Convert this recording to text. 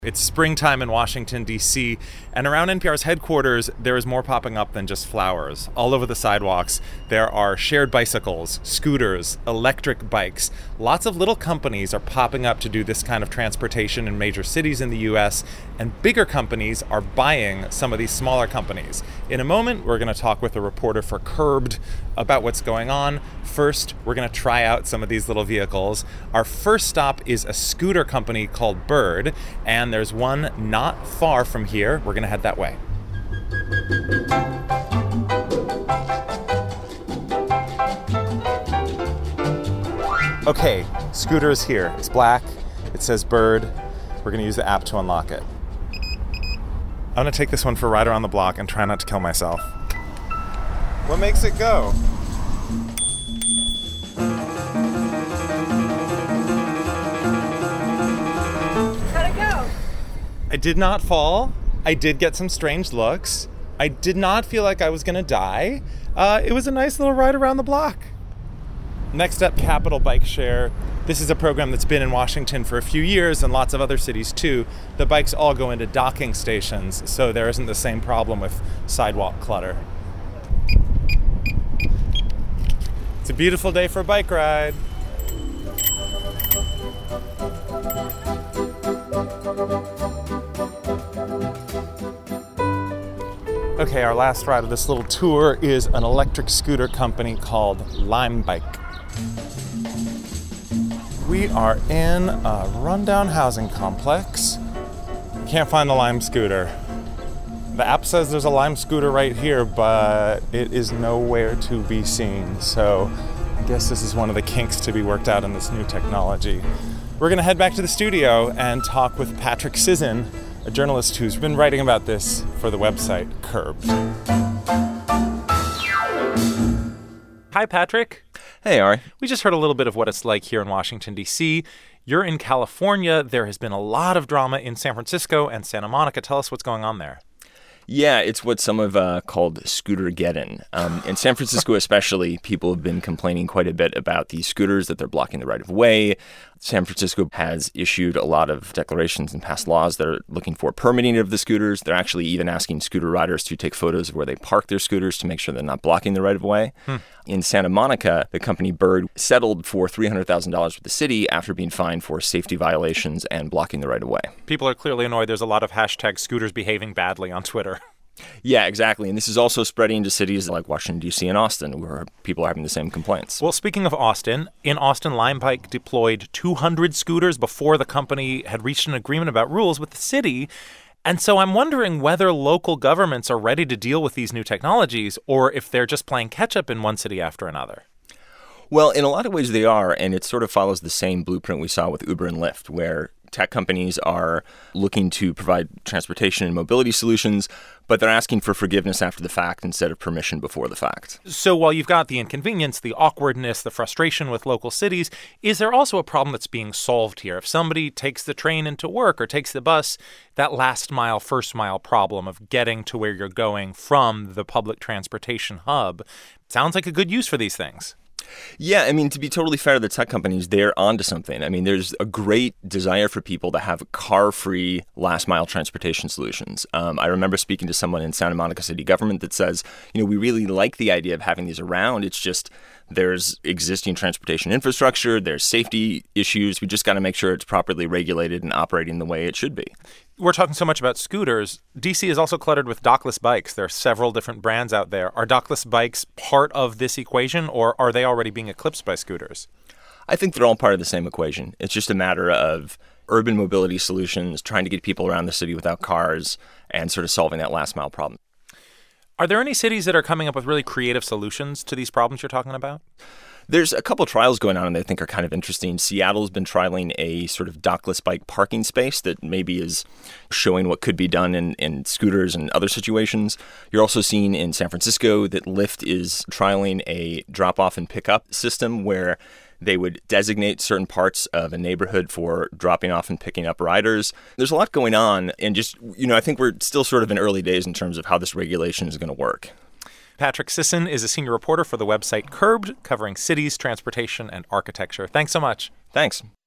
It's springtime in Washington, D.C., and around NPR's headquarters, there is more popping up than just flowers. All over the sidewalks, there are shared bicycles, scooters, electric bikes. Lots of little companies are popping up to do this kind of transportation in major cities in the U.S., and bigger companies are buying some of these smaller companies. In a moment, we're going to talk with a reporter for Curbed about what's going on. First, we're going to try out some of these little vehicles. Our first stop is a scooter company called Bird, and there's one not far from here. We're going to head that way. Okay, scooter is here. It's black. It says Bird. We're going to use the app to unlock it. I'm going to take this one for a ride around the block and try not to kill myself. What makes it go? How'd it go? I did not fall. I did get some strange looks. I did not feel like I was going to die. It was a nice little ride around the block. Next up, Capital Bike Share. This is a program that's been in Washington for a few years and lots of other cities too. The bikes all go into docking stations, so there isn't the same problem with sidewalk clutter. It's a beautiful day for a bike ride. Okay, our last ride of this little tour is an electric scooter company called Lime Bike. We are in a rundown housing complex. Can't find the Lime scooter. The app says there's a Lime scooter right here, but it is nowhere to be seen. So I guess this is one of the kinks to be worked out in this new technology. We're going to head back to the studio and talk with Patrick Sisson, a journalist who's been writing about this for the website Curbed. Hi, Patrick. Hey, Ari. We just heard a little bit of what it's like here in Washington, D.C. You're in California. There has been a lot of drama in San Francisco and Santa Monica. Tell us what's going on there. Yeah, it's what some have called Scootergeddon. In San Francisco especially, people have been complaining quite a bit about the scooters, that they're blocking the right of way. San Francisco has issued a lot of declarations and passed laws that are looking for permitting of the scooters. They're actually even asking scooter riders to take photos of where they park their scooters to make sure they're not blocking the right of way. In Santa Monica, the company Bird settled for $300,000 with the city after being fined for safety violations and blocking the right of way. People are clearly annoyed. There's a lot of hashtag scooters behaving badly on Twitter. Yeah, exactly. And this is also spreading to cities like Washington, D.C. and Austin, where people are having the same complaints. Well, speaking of Austin, in Austin, Lime Bike deployed 200 scooters before the company had reached an agreement about rules with the city. And so I'm wondering whether local governments are ready to deal with these new technologies or if they're just playing catch-up in one city after another. Well, in a lot of ways they are, and it sort of follows the same blueprint we saw with Uber and Lyft, where tech companies are looking to provide transportation and mobility solutions, but they're asking for forgiveness after the fact instead of permission before the fact. So while you've got the inconvenience, the awkwardness, the frustration with local cities, is there also a problem that's being solved here? If somebody takes the train into work or takes the bus, that last mile, first mile problem of getting to where you're going from the public transportation hub sounds like a good use for these things. Yeah, I mean, to be totally fair to the tech companies, they're onto something. I mean, there's a great desire for people to have car-free last-mile transportation solutions. I remember speaking to someone in Santa Monica city government that says, we really like the idea of having these around. It's just there's existing transportation infrastructure, there's safety issues. We just got to make sure it's properly regulated and operating the way it should be. We're talking so much about scooters. D.C. is also cluttered with dockless bikes. There are several different brands out there. Are dockless bikes part of this equation, or are they already being eclipsed by scooters? I think they're all part of the same equation. It's just a matter of urban mobility solutions, trying to get people around the city without cars, and sort of solving that last mile problem. Are there any cities that are coming up with really creative solutions to these problems you're talking about? There's a couple trials going on that I think are kind of interesting. Seattle's been trialing a sort of dockless bike parking space that maybe is showing what could be done in scooters and other situations. You're also seeing in San Francisco that Lyft is trialing a drop-off and pick-up system where they would designate certain parts of a neighborhood for dropping off and picking up riders. There's a lot going on, and just, I think we're still sort of in early days in terms of how this regulation is going to work. Patrick Sisson is a senior reporter for the website Curbed, covering cities, transportation, and architecture. Thanks so much. Thanks.